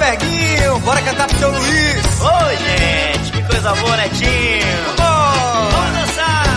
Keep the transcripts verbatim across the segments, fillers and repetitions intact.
Berguinho, bora cantar pro seu Luiz. Oi, gente, que coisa boa, Netinho. Oh. Vamos dançar.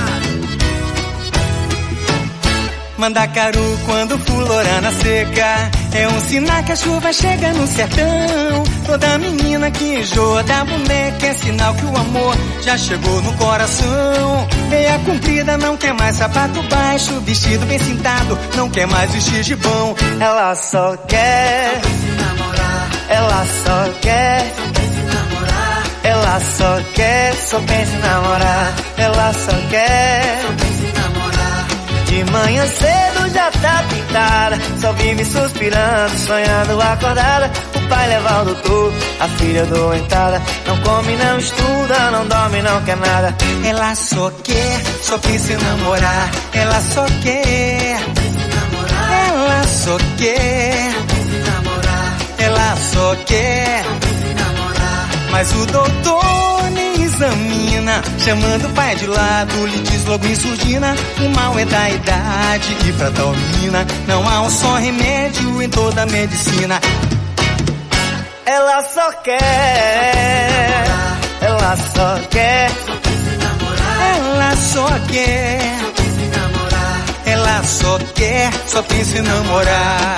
Mandacaru quando fulorana seca é um sinal que a chuva chega no sertão. Toda menina que enjoa da boneca é sinal que o amor já chegou no coração. Meia comprida não quer mais sapato baixo, vestido bem cintado não quer mais vestir gibão. Ela só quer se namorar. Ela só quer se namorar. Ela só quer, só pensa em namorar. Ela só quer se namorar. De manhã cedo já tá pintada, só vive suspirando, sonhando acordada. O pai leva ao doutor, a filha doentada. Não come, não estuda, não dorme, não quer nada. Ela só quer, só pensa em namorar. Ela só quer se namorar. Ela só quer se namorar. Ela só quer se namorar. Mas o doutor nem examina, chamando o pai de lado, lhe diz logo em surdina: o mal é da idade e pra tal menina não há um só remédio em toda a medicina. Ela só quer, ela só quer, ela só quer, ela só quer, só pensa em namorar.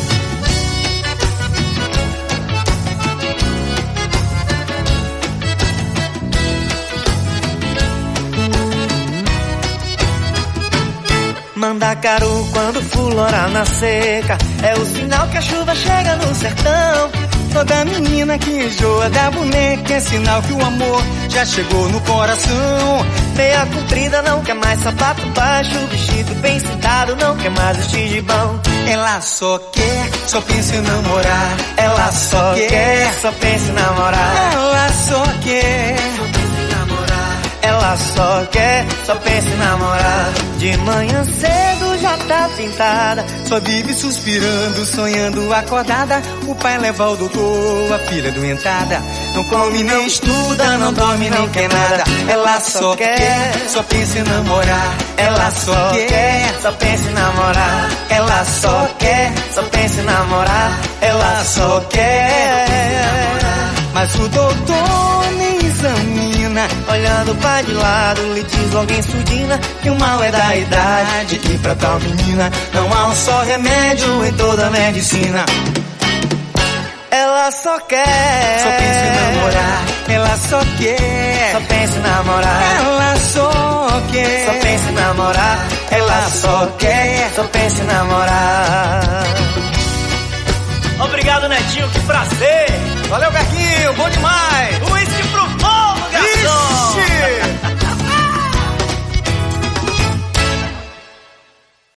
Mandacaru quando fulora na seca é o sinal que a chuva chega no sertão. Toda menina que enjoa da boneca é sinal que o amor já chegou no coração. Meia comprida não quer mais sapato baixo, vestido bem cintado não quer mais vestir gibão. Ela só quer, só pensa em namorar. Ela só quer, só pensa em namorar. Ela só quer, ela só quer, só pensa em namorar. De manhã cedo já tá pintada, só vive suspirando, sonhando acordada. O pai leva ao doutor, a filha doentada. Não come, não estuda, não dorme, não quer nada. Ela só quer, só pensa em namorar. Ela só quer, só pensa em namorar. Ela só quer, só pensa em namorar. Ela só quer. Mas o doutor nem examina, olhando o pai de lado, lhe diz logo em surdina que o mal é da idade e pra tal menina não há um só remédio em toda a medicina. Ela só quer, só pensa em namorar. Ela só quer, só pensa em namorar. Ela só quer, só pensa em namorar. Ela só quer, só pensa em namorar. Obrigado, Netinho, que prazer. Valeu, Berguinho, bom demais.